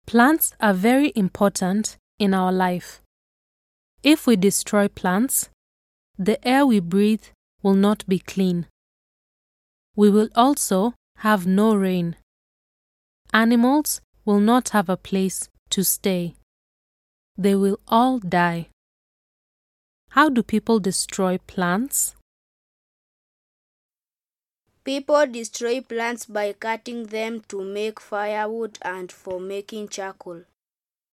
Plants are very important in our life. If we destroy plants, the air we breathe will not be clean. We will also have no rain. Animals will not have a place to stay. They will all die. How do people destroy plants? People destroy plants by cutting them to make firewood and for making charcoal.